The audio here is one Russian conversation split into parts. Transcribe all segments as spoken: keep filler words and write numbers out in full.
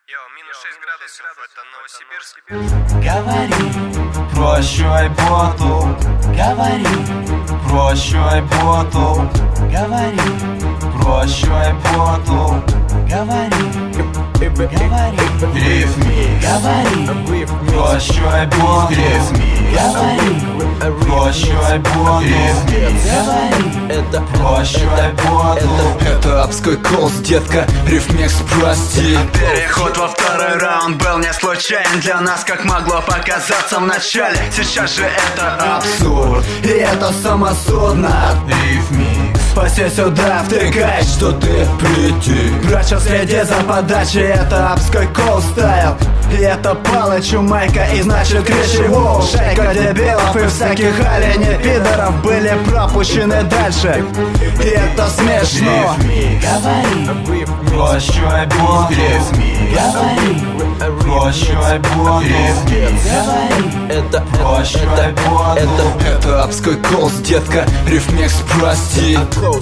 Йо, минус шесть градусов, это Новосибирск. Говори, прощай боту, говори, прощай боту, говори, прощай боту, говори, говори, рифми, говори, прощай боту, рифми, говори, прощай боту, рифми, говори, прощай боту. Это Апской Колс, детка, рифмекс, прости. Переход во второй раунд был не случайен для нас, как могло показаться в начале. Сейчас же это абсурд, и это самосудно. Рифмикс, Спаси сюда, втыкай, что ты Прийти, Брача, следи за подачей, это Апской Колс стайл. И это Палыч у Майка, и значит кричи воу. Шайка дебилов и всяких оленей пидоров были пропущены дальше. И это смешно. рифмикс, говори, прощай боту, рифмикс, говори, прощай боту, рифмикс, говори. Это, прощай боту. это, это Апской Колс, детка, рифмекс, прости.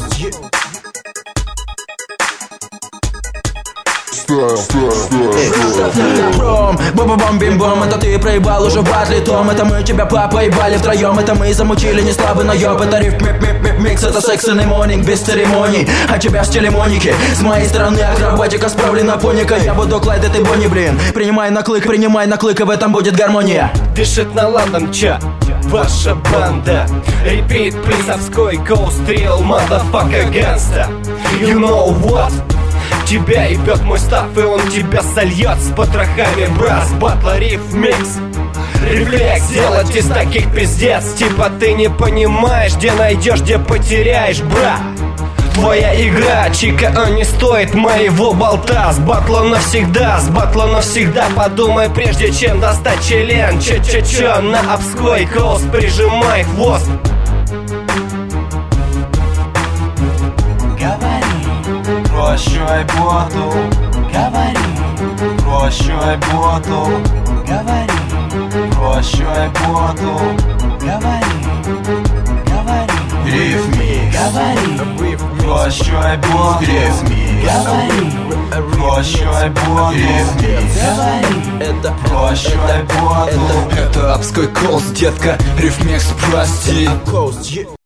Пром, бом-бом, бим-бом, это ты проебал уже в батле, Том. Это мы тебя поебали втроем, это мы замутили не слабый наеб. Это риф, мип, мип, мип, микс, это сексуальный монинг без церемоний. А тебя в стиле Моники, с моей стороны акробатика справлена поника. Я буду Клайд, и ты Бонни, блин. Принимай на клык, принимай на клык, и в этом будет гармония. Пишет на Лондон чат ваша банда. Repeat, please, Апской Колс, real motherfucker gangsta. You know what? Тебя ебет мой став, и он тебя сольет с потрохами. Брас, батла, риф, микс. Рефлекс, делать из таких пиздец. Типа ты не понимаешь, где найдешь, где потеряешь, бра. Твоя игра, чика, он не стоит моего болта. С батла навсегда, с батла навсегда. Подумай, прежде чем достать член. Чё-чё-чё, на Апской Колс прижимай хвост. Говори, прощай боту, говори, прощай боту, говори, прощай боту, говори, говори, рифмикс, говори, прощай боту, рифмикс, говори, прощай боту, рифмикс, говори, прощай боту. Это Апской Колс, детка, рифмекс, прости.